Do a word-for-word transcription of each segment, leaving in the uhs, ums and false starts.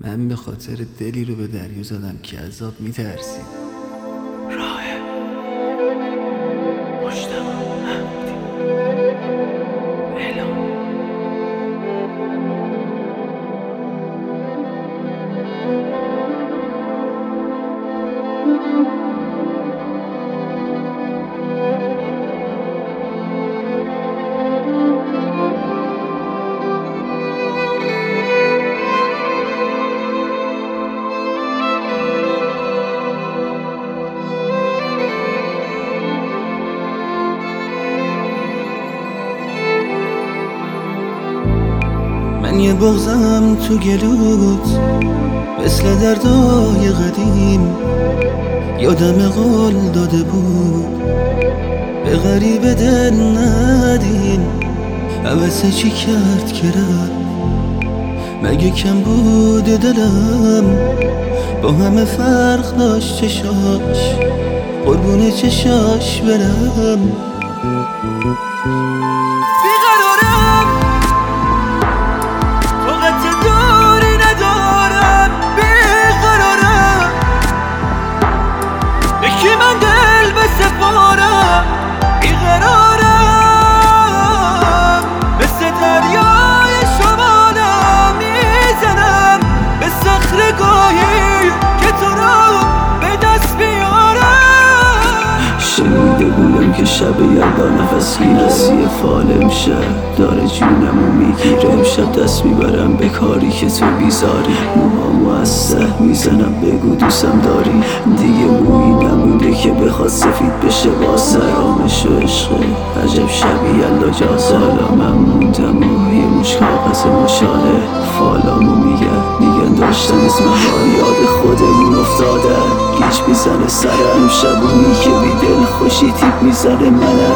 من به خاطر دلی رو به دریا زدم که عذاب میترسیم. راه مجتبی محمودی اعلام. من یه بغضم تو گلوت مثل دردای قدیم، یادم قول داده بود به غریب دل ندیم. عوضه چی کرد که رفت؟ مگه کم بود دلم؟ با همه فرق داشت چشاش، قربون چشاش برم. بیقرارم طاقت دوری ندارم، بیقرارم به کی من دل بسپارم. بیقرارم مثل دریای شمالم میزنم به صخره گاهی که تو را به دست بیارم. شنیده بودم که شب یلدا نفس گیرسی فالم شد داره جونمو میگیره. امشب دست میبرم به کاری که تو بیزاری، موهامو از سه میزنم بگو دوستم داری. دیگه مویی نمونده که بخواد سفید بشه با سرامش و عشقه. عجب شب یلدا جاست، حالا من موندم و یه مش کاغذ مشاله. فالامو میگن میگن داشتن اسم حال یاد خودمون افتاده. گیج میزنه سرم شبونی که بی دل خوشی تیپ میزنه منم.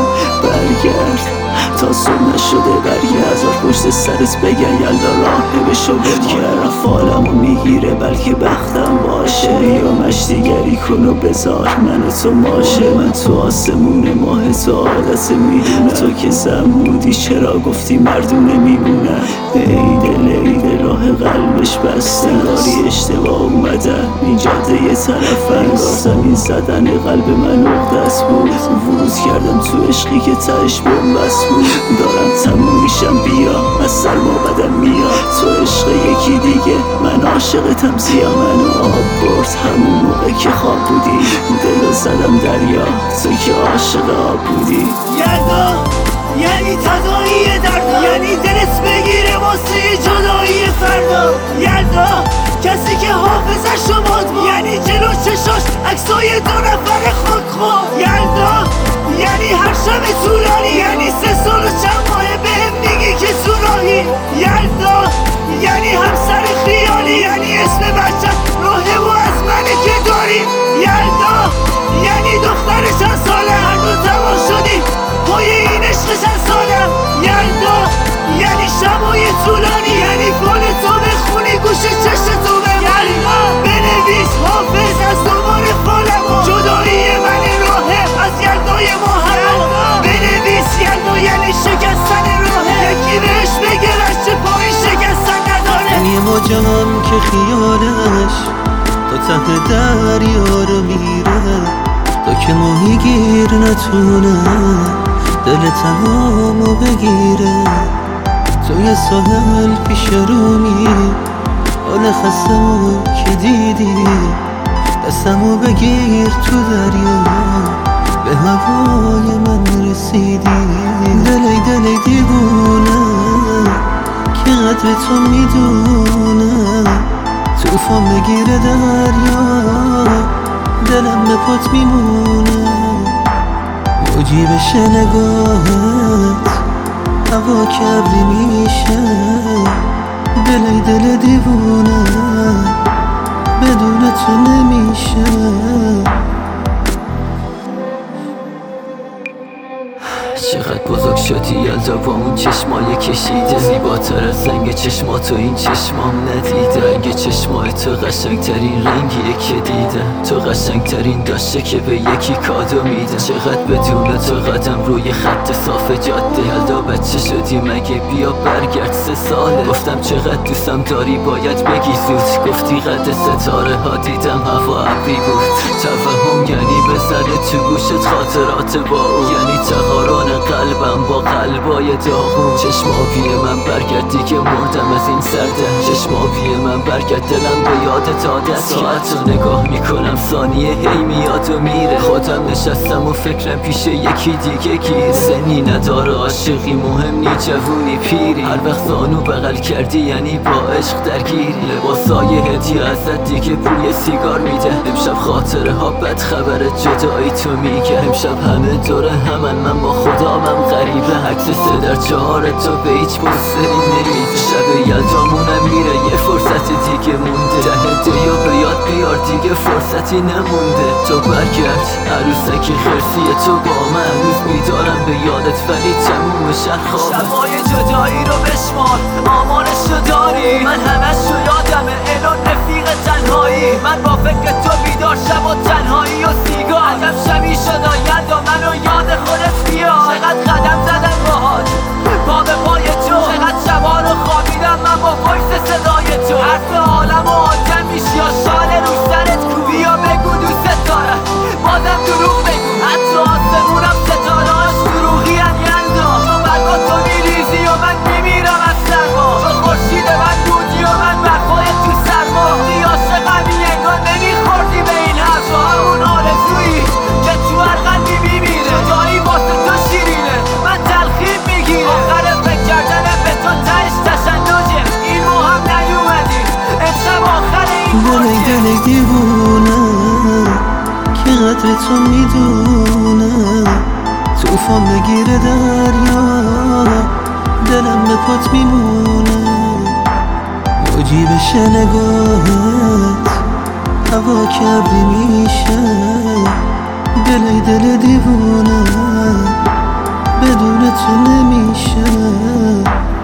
برگرد تا صبح نشده، برگرد از پشت سرت بگن یلدا راهه بشو برگرد. فالمو میگیره بلکه بختم باشه، یا مشتیگری کن و بذار من و تو ماشه. من تو آسمون ماه تو عادت میدونم، تو که زن بودی چرا گفتی مردونه میمونه. ای دل ای دل راه قلبش بسته، انگاری اشتباه اومدن این جاده یه طرف. انگار زمین زدن قلب من عقده‌ست بود، ورود کردم تو عشقی که تهش بنبست بود. دارم تموم میشم بیا، از سرما بدم میاد تو عشق یکی دیگه. من عاشقتم زیا، منو آب برد همون موقع که خواب بودی. دلو زدم دریا تو که عاشق آب بودی. یلدا یعنی تداعی دردا، یعنی دلت بگیره واسه جدایی فردا. یلدا کسی که حافظش رو باد، یعنی جلو چشاش عکسای دو نفر خود خود. یلدا یعنی هر شب طولانی، یعنی سه سال و چند ماه بهم میگی که تو راهی. یلدا یعنی همسر خیالی، یعنی اسم بچه راهه و از منه که داری. یلدا یعنی دختر چند ساله هر دو تمام شدی پای این عشق چند ساله. یلدا یعنی شبای طولانی، یعنی فال تو بخونی گوش چشم تو به یلدا بنویس حافظ از دوباره فالمو. جدایی من راهه از یلدای محرم، بنویس یلدا یعنی شکستن راهه. یکی بهش بگه رشته پای شکستن نداره. یه موجم که خیالش تا ته دریا رو میره، تا که ماهی گیر نتونه دل تمامو بگیره. توی ساحل پیش رومی حال خستمو که دیدی، دستمو بگیر تو دریا به هوای من رسیدی. دلی دلی دیوونه که قدر تو میدونه، توفان بگیره دریا دلم به پات میمونه. موجی بشه نگاهت هوا کبری میشه، دلی دل دیوونه بدون تو نمیشه. چقدر بزرگ شدی یلدا با اون چشمای کشیده، زیباتر از رنگ چشماتو این چشمام ندیده. رنگ چشمای تو قشنگترین رنگیه که دیده، تو قشنگترین داشته که به یکی کادو میده. چقدر بدون تو قدم روی خط صاف جاده، یلدا بچه شدی مگه بیا برگرد سه ساله. گفتم چقدر دوستم داری باید بگی زود، گفتی قد ستاره ها دیدم هوا ابری بود. توهم یعنی بزنه تو گوشت خاطرات با اون، یعنی تقارن قلبم با قلبای داغون. چشم آبی من برگرد دیگه مردم از این سرده، چشم آبی من برگرد دلم به یاد داده. ساعت رو نگاه میکنم ثانیه هی میاد و میره، خودم نشستم و فکرم پیش یکی دیگه گیر. سنی نداره عاشقی مهم نی جوونی پیری، هر وقت زانو بغل کردی یعنی با عشق درگیری. لباسای هدیه ازت دیگه بوی سیگار میده، امشب خاطره ها بد خبر جدایی تو میگه. امشب همه دوره همن من با خدامم غریبه، عکس سه در چهار تو به هیچ پوستری نمیده. شب یلدامونم میره یه فرصت دیگه مونده، ده دیو به یاد بیار دیگه فرصتی نمونده. تو برگرد عروسک خرسی تو با من، هنوز میدارم به یادت ولی تموم شهر خوابه. شبای جدایی رو بشمار آمارش رو داری، من همش رو یادمه الان رفیق تنهایی. من با فکر تو بیدار شب و تنهایی و سیگار، عجب شبی شد یلدا منو یاد خودت بیار. چقدر قدم زدم باهات پا به پای تو، چقدر شبا رو خوابیدم من با وایس صدای تو. حرف عالم و آدم میشی یا شال رو سرت کو، بیا بگو دوست دارم بازم دروغ بگو. حتی آسمونم ستارهاش دروغی ان یلدا، تو برگا تو میریزی و من میمیرم از سرما. تو خورشید من دودی و من برفای تو سرما. دی عاشقمی انگار نمیخوردی به این حرفا، همون آرزویی که تو هر قلبی میمیره. جایی واسه تو شیرینه من تلخیم میگیره، آخر فکر کردن به تو تهش تشنجه. این ماه هم نیومدی امشب آخر این دل دل دیوونه که قدر تو میدونه، توفان بگیره دریا دلم به پات میمونه. موجی بشه نگاهت هوا کبری میشه، دل دل دیوونه بدون تو نمیشه.